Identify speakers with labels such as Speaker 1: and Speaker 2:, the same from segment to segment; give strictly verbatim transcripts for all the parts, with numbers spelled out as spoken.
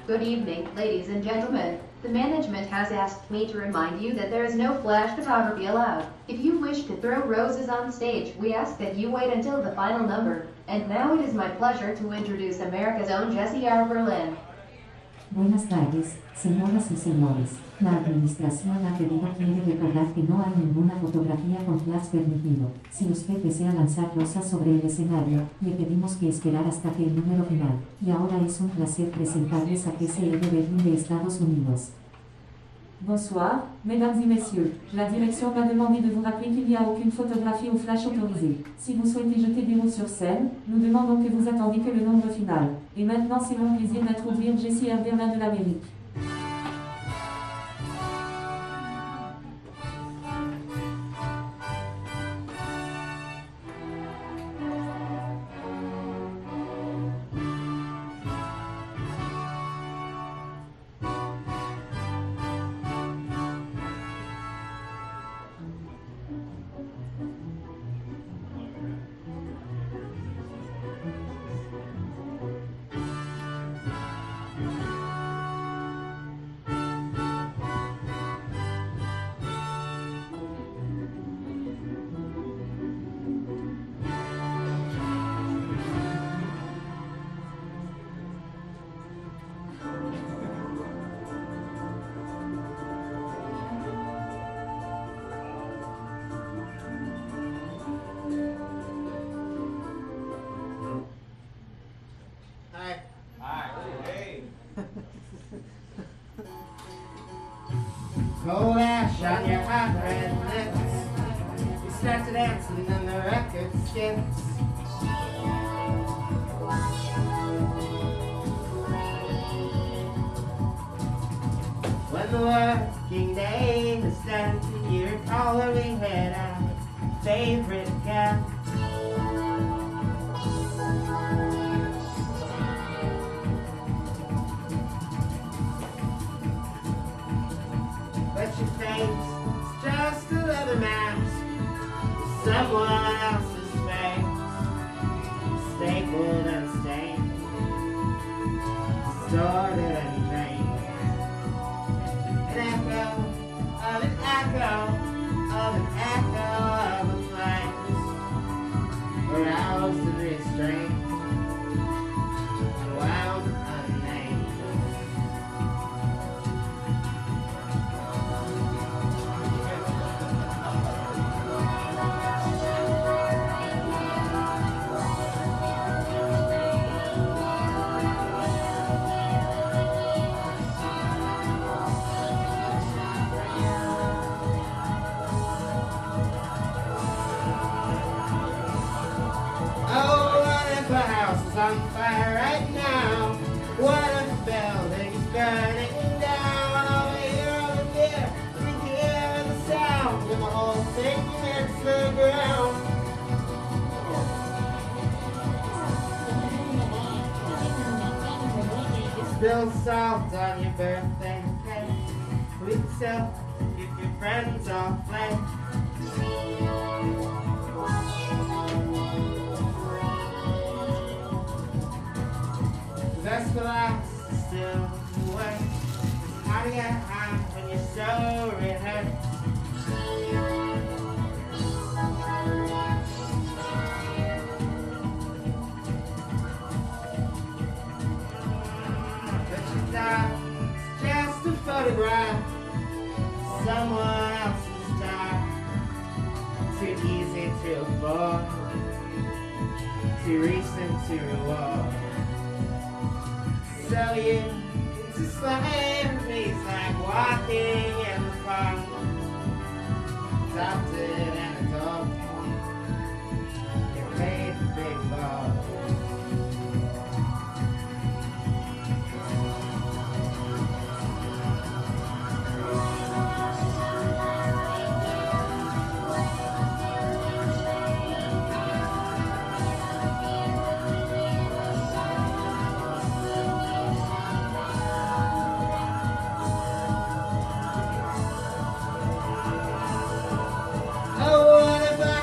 Speaker 1: Good evening, ladies and gentlemen. The management has asked me to remind you that there is no flash photography allowed. If you wish to throw roses on stage, we ask that you wait until the final number. And now it is my pleasure to introduce America's own Jessie R. Berlin.
Speaker 2: Buenas tardes, señoras y señores. La administración ha pedido quiere recordar que no hay ninguna fotografía con flash permitido. Si usted desea lanzar rosas sobre el escenario, le pedimos que esperar hasta que el número final. Y ahora es un placer presentarles a K C E de Berlín de Estados Unidos.
Speaker 3: Bonsoir, mesdames et messieurs. La direction m'a demandé de vous rappeler qu'il n'y a aucune photographie ou flash autorisée. Si vous souhaitez jeter des mots sur scène, nous demandons que vous attendiez que le nombre final. Et maintenant c'est mon plaisir d'introduire Jessie R. Berlin de l'Amérique.
Speaker 4: Cold ash on your hot red lips. You start to dancing and the record skips. When the working day is done, you're coloring head out favorite gun. But your face is just another mask, someone else's face, stapled and stained, distorted and drained. An echo of an echo of an echo of a place, aroused and restrained, unwound and unnamed. On fire right now. What if the building's burning down? Over here, over there, we can hear the sound, and the whole thing hits the ground. Spill salt on your birthday cake. We can sell if your friends all flake. Best for last is still the way. How to get high when you're so rehearsed. But you die, it's just a photograph, someone else's die. Too easy to avoid, too recent to reward. So you into slavery, it's like walking in the park, adopted and adopted. You paid the big ball. Oh, what if I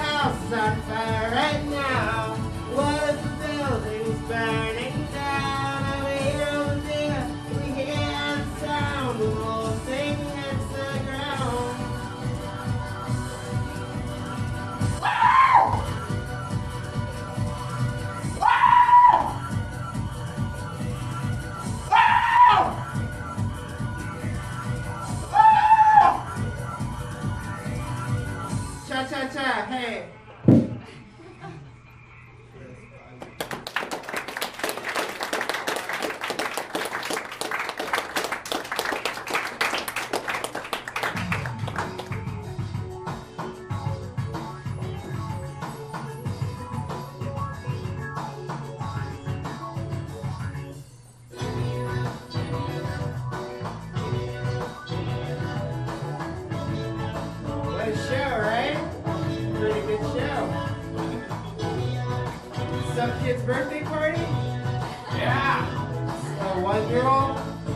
Speaker 4: Some kid's birthday party? Yeah. A one-year-old?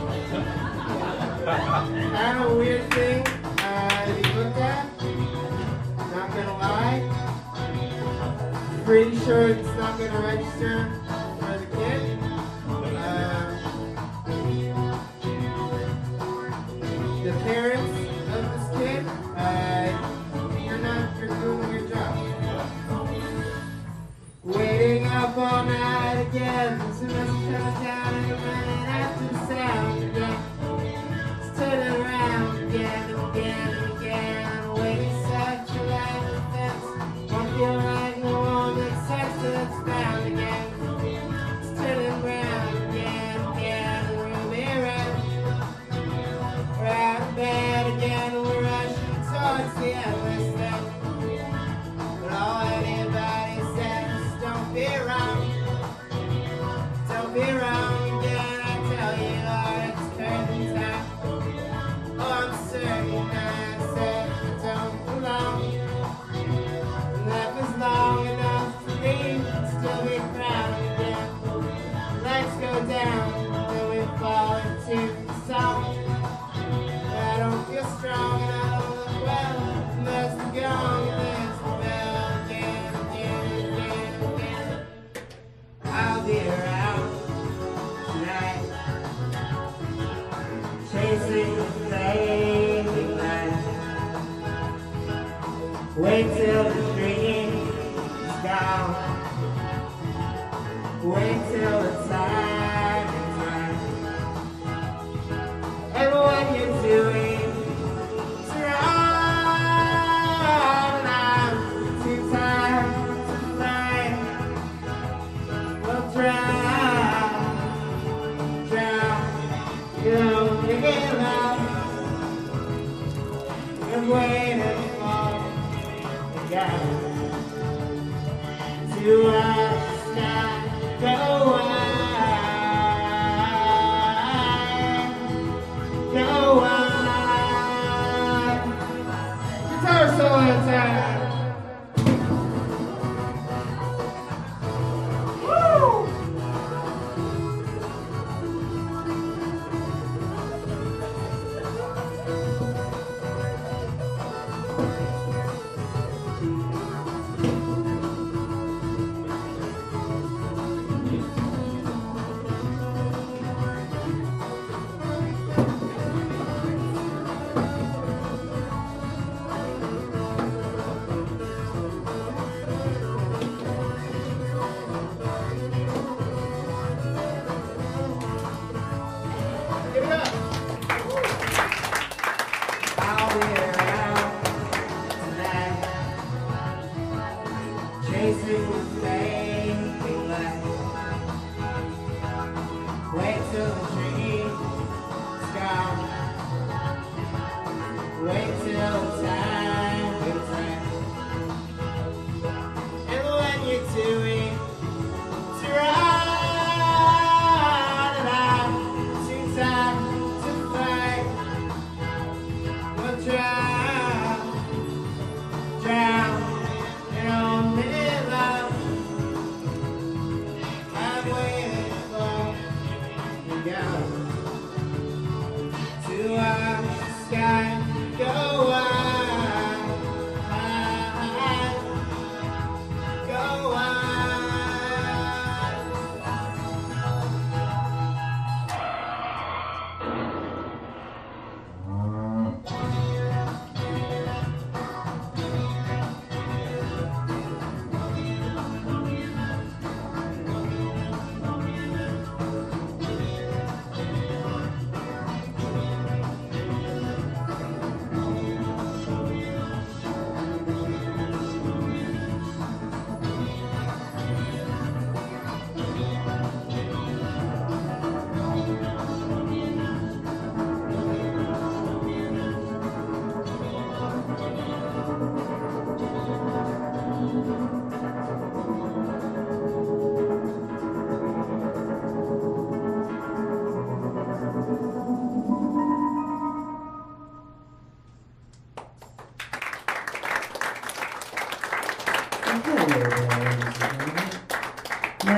Speaker 4: Kind of a weird thing uh, to be looked at. Not gonna lie. Pretty sure it's not gonna register for the kid. Uh, the parents of this kid, uh, you're not you're doing your job. Waiting up all night again, as soon as it comes down and you're running after the sound again. Just turning around again and again and again, waiting such a light defense. Won't feel like no one makes sense till it's found again. Just turning around again and again, and we'll be right. We're out of bed again, and we're rushing towards the endless thing. But all anybody says is don't be wrong. Don't be wrong again, I tell you, Lord, it's curtain time. Oh, I'm certain I said you don't belong. Life is long enough to leave, still be proud again. Lights go down, then we fall into the song. I don't feel strong and I don't look well. Unless the gong and there's the bell again, again, again, again. I'll be around tonight, chasing the fading light. Wait till the dream is gone. Wait till the time is right. And what you're doing is wrong. I'm too tired to fight. We'll drown, drown. You don't give up. You're waiting for the guy to watch the sky go wide, go wide. Guitar solo time. Give it up. I'll be around tonight, chasing the fading light. Wait till the dream is gone. Wait till the time is right. And when you're doing it's right, and I'm too tired to fight. We'll drown, drown in only love.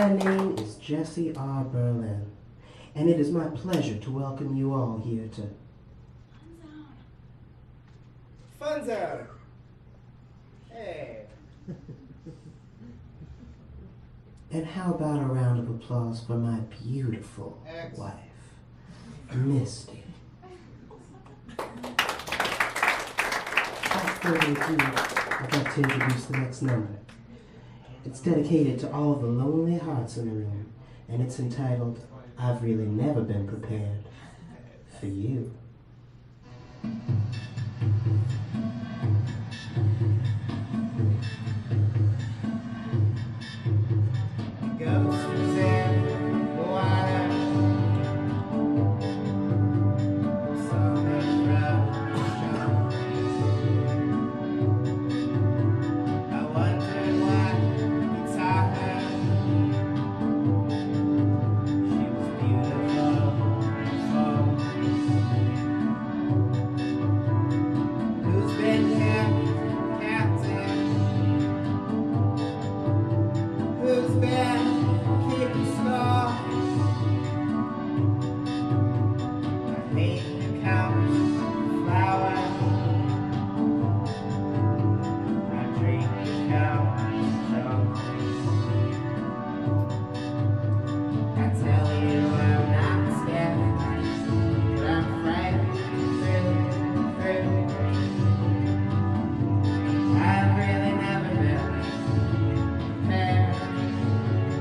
Speaker 4: My name is Jesse R. Berlin, and it is my pleasure to welcome you all here to Fun Zone. Hey. And how about a round of applause for my beautiful
Speaker 5: Excellent.
Speaker 4: wife, Misty. Without further ado, I'd like to introduce the next number. It's dedicated to all the lonely hearts in the room, and it's entitled, I've Really Never Been Prepared for You.
Speaker 5: Ghosts in the water, so much rough. I wondered why you taught her. She was beautiful before. Who's been here, Captain? Who's been keeping score? I hate to count flowers. I drink to count stars. I tell you I'm not scared, but I'm frightened through, through. I've really never been prepared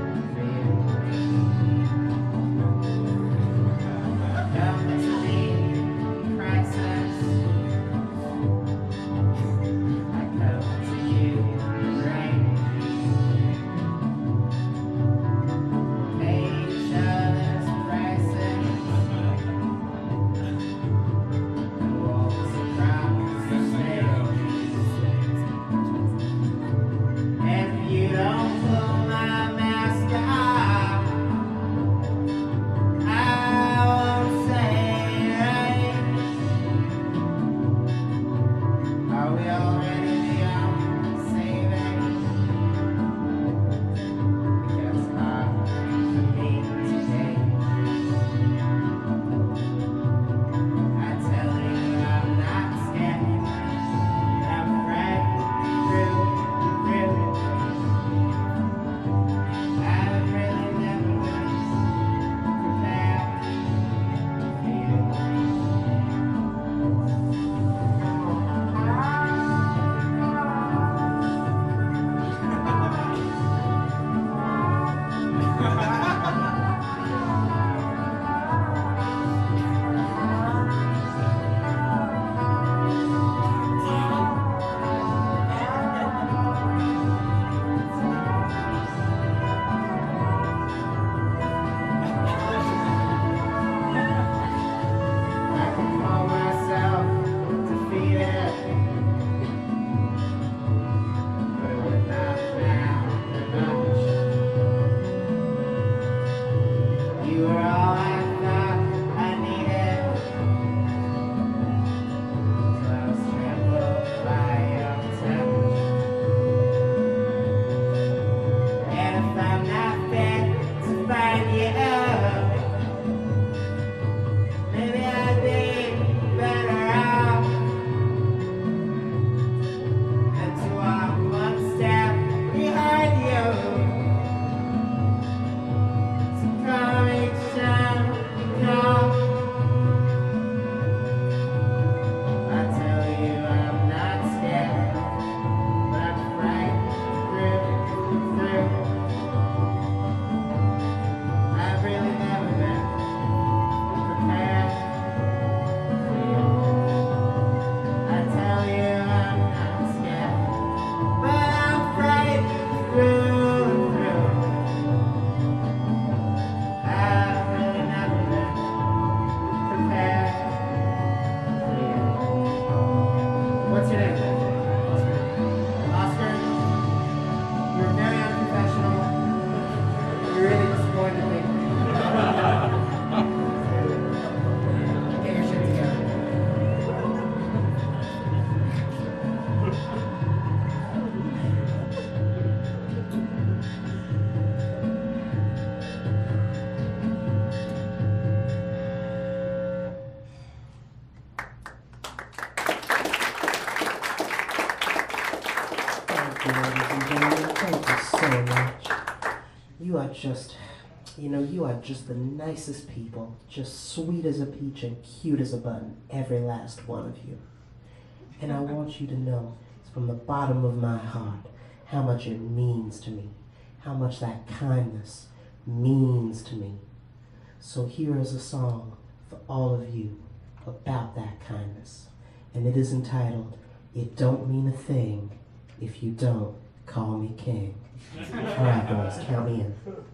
Speaker 4: very much. You are just, you know, you are just the nicest people. Just sweet as a peach and cute as a button. Every last one of you. And I want you to know, from the bottom of my heart, how much it means to me. How much that kindness means to me. So here is a song for all of you about that kindness. And it is entitled, It Don't Mean a Thing If You Don't Call Me King. All right, boys, count me in.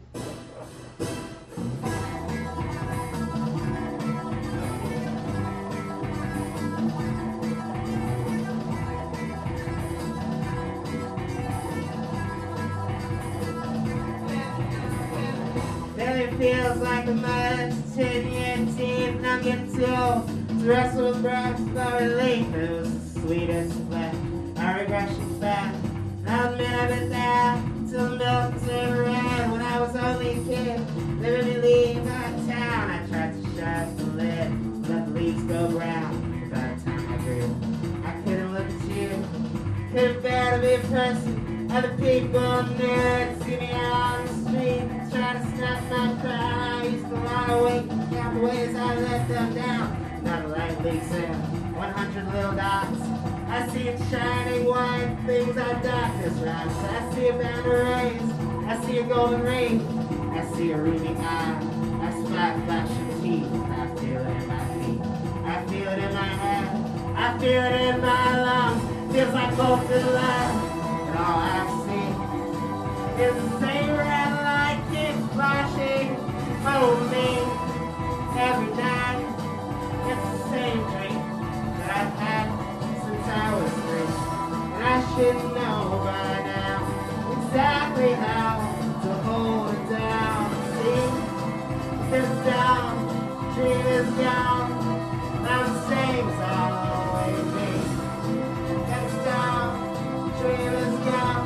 Speaker 5: It feels like a mud, ten year teeth, and I'm getting too old to wrestle with breath for relief. It was the sweetest flesh, I regret she's back. I'll admit I've been there till the milk turned red. When I was only a kid, they made me leave my town. I tried to shut the lid, let the leaves go brown. But by the time I grew, I couldn't look at you, couldn't bear to be a person. Other people nerds see me out on the street, try to snap my crown. I used to lie awake and count the ways I let them down. Now the light leaks in, one hundred little dots. I see it shining white, things are darkness rocks. I see a band of rays, I see a golden ring, I see a ruby eye, I spot flashing teeth. I feel it in my feet, I feel it in my head, I feel it in my lungs. Feels like both in love. And all I see is the same red light keeps flashing over me every night. It's the same dream that I've had since I was three. And I should know by now exactly how to hold it down. See, it's down, dream is gone. I'm the same as I'll always be. It's down. Dream is gone.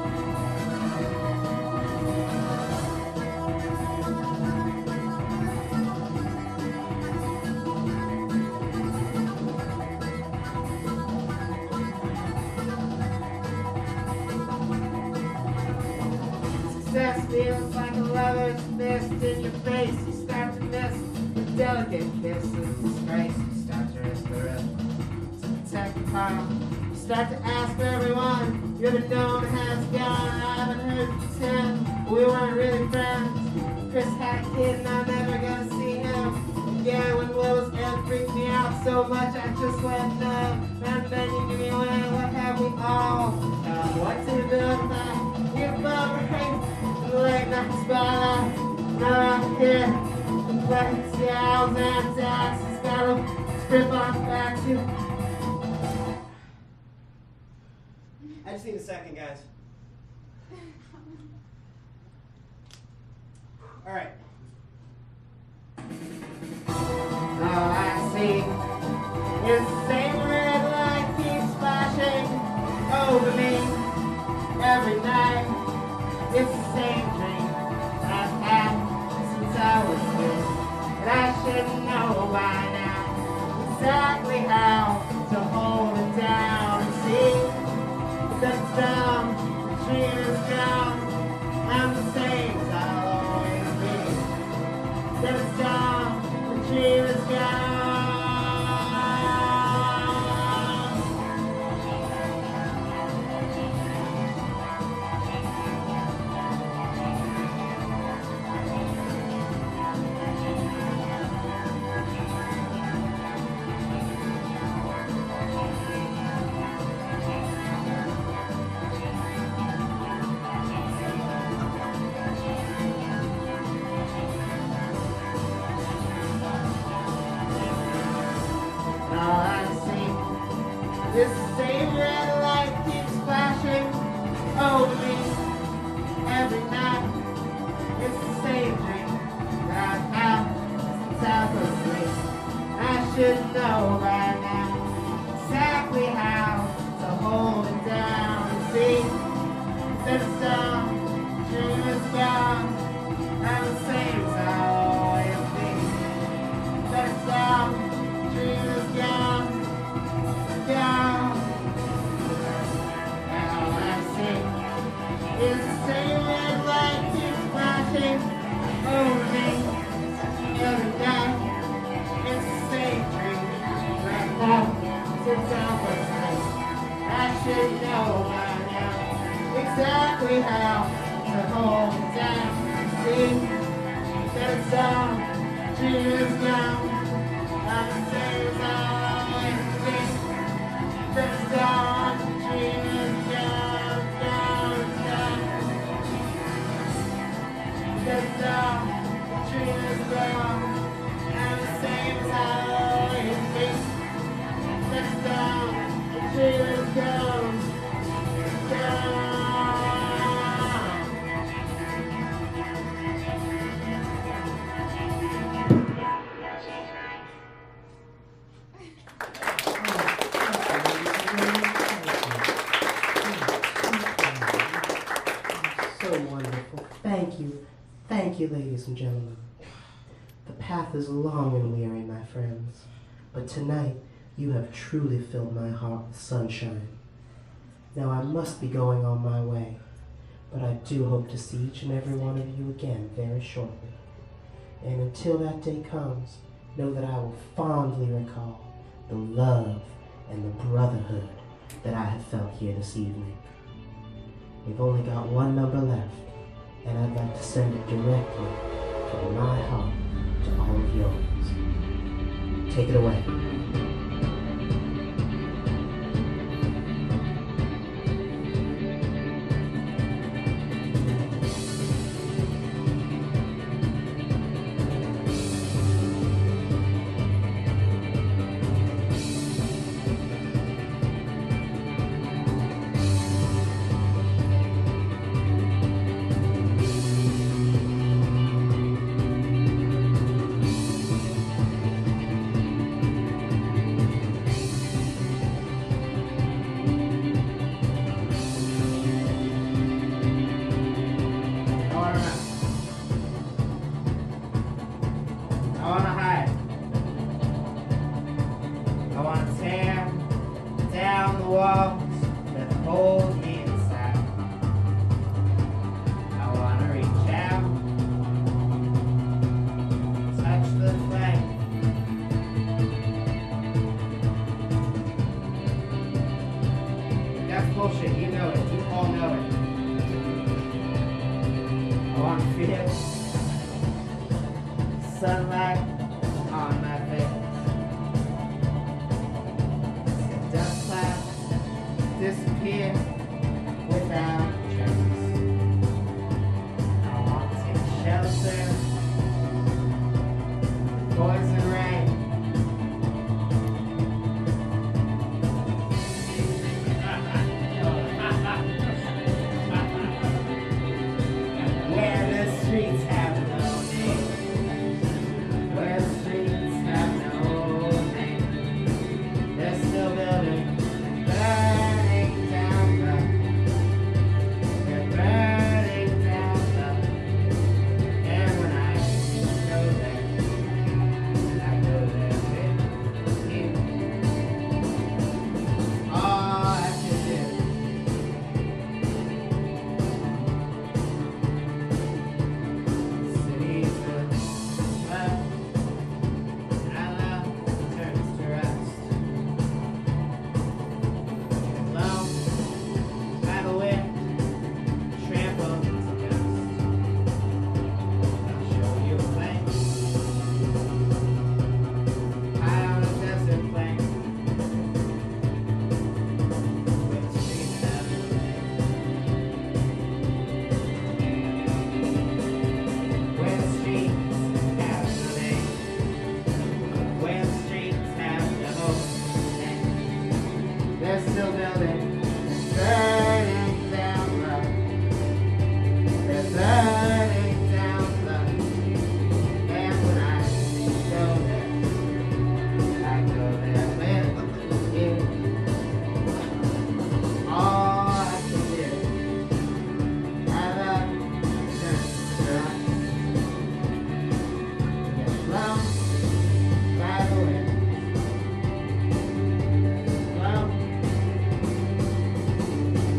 Speaker 5: Success feels like a lover's fist in your face. You start to miss the delicate kisses, disgrace. You start to risk the risk to protect your heart. Start to ask everyone you ever known has gone. I haven't heard you pretend we weren't really friends. Chris had a kid and I'm never gonna see him again. When Will was ill, freaked me out so much I just went numb. And then you knew me when, what have we all done? What to do with that? You above rain, the late night spotlight. Now I'm here, the place, yeah, I was antics. Got a strip on back to.
Speaker 4: I just need a second, guys. All right.
Speaker 5: All I see is the same red light keeps flashing over me every night. It's the same dream I've had since I was three. And I should know by now exactly how to hold it down and see. That's down, the dream is gone. I'm the same as I'll always be. That's down, the dream is gone. This same red light keeps flashing over me every night. It's the same dream that I've had since I was three. I should know by now exactly how to hold it down and see that it's down, dream is gone. I'm the same as I'll always be. That it's down, dream is gone. Down. All I see is the same over me the other day. It's the same dream right now. Sit down for a second. I should know by now exactly how to hold it down. See that it's all dreams now. I'm the same as I always been. That it's all dreams down, down, down. That's all dreams down. I'm the same as I always been. That's all dreams down, down.
Speaker 4: So wonderful. Thank you. Thank you, ladies and gentlemen. The path is long and weary, my friends, but tonight you have truly filled my heart with sunshine. Now I must be going on my way, but I do hope to see each and every one of you again very shortly. And until that day comes, know that I will fondly recall the love and the brotherhood that I have felt here this evening. We've only got one number left, and I'd like to send it directly from my heart to all of yours. Take it away.
Speaker 5: Bullshit, you know it. You all know it. I want to feel sunlight on my face. See dust clouds disappear without trace. I want to take shelter from poison rain.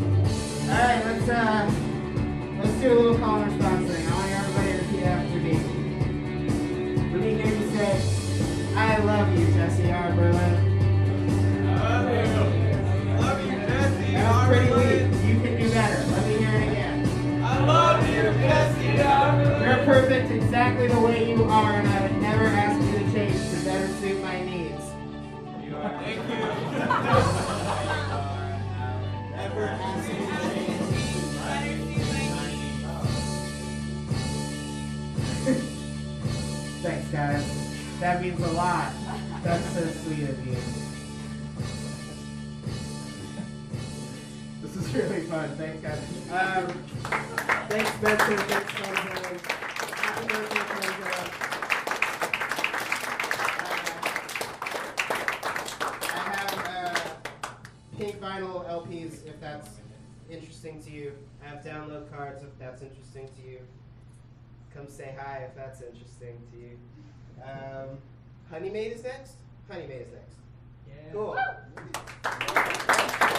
Speaker 5: do a little call and response thing. I want everybody to repeat after me. love you, Jesse R. Berlin.
Speaker 4: I love you. Love you, Jesse.
Speaker 5: That was pretty weak. You can do better. Let me hear it again.
Speaker 4: I love you, Jesse R. Berlin.
Speaker 5: You're perfect exactly the way you are, and I would never ask you to change to better suit my needs.
Speaker 4: You are. Thank you.
Speaker 5: Never ask you to change. Thanks, guys. That means a lot. That's so sweet of you. This is really fun. Thanks, guys. Um, thanks, Spencer. Thanks, Spencer. Happy birthday, Spencer. Uh, I have uh, pink vinyl L Ps if that's interesting to you. I have download cards if that's interesting to you. Come say hi if that's interesting to you. Um, Honey Maid is next? Honey Maid is next.
Speaker 4: Yeah.
Speaker 5: Cool.